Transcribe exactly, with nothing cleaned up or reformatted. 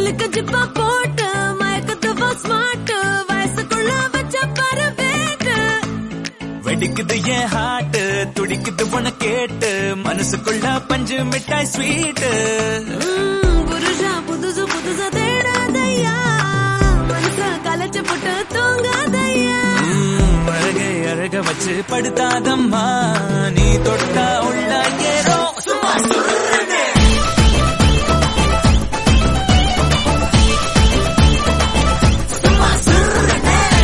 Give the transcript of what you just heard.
சிலுக்கு ஜிப்பா போட்டு மயக்கத்துவா ஸ்மார்ட் வயசுக்குள்ள வச்ச பரவேட்டு வெடிக்குது என் ஹார்ட் துடிக்குது உன கேட்டு மனசுக்குள்ள பஞ்சு மிட்டாய் ஸ்வீட் புருஷா புதுசு புதுசா தேடாதையா மனச கலைச்சு போட்டு தூங்காதையா அழகை அழக வச்சு படுத்தாதம்மா நீ தொட்டா உள்ள ஏறோ